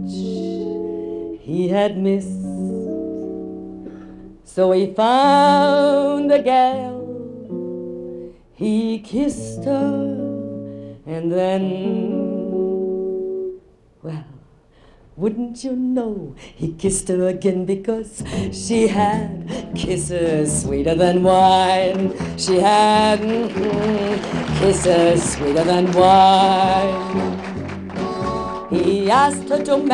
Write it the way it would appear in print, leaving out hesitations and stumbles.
much he had missed. So he found a gal, he kissed her, and then, well, wouldn't you know, he kissed her again because she had kisses sweeter than wine. She had kisses sweeter than wine. He asked her to marry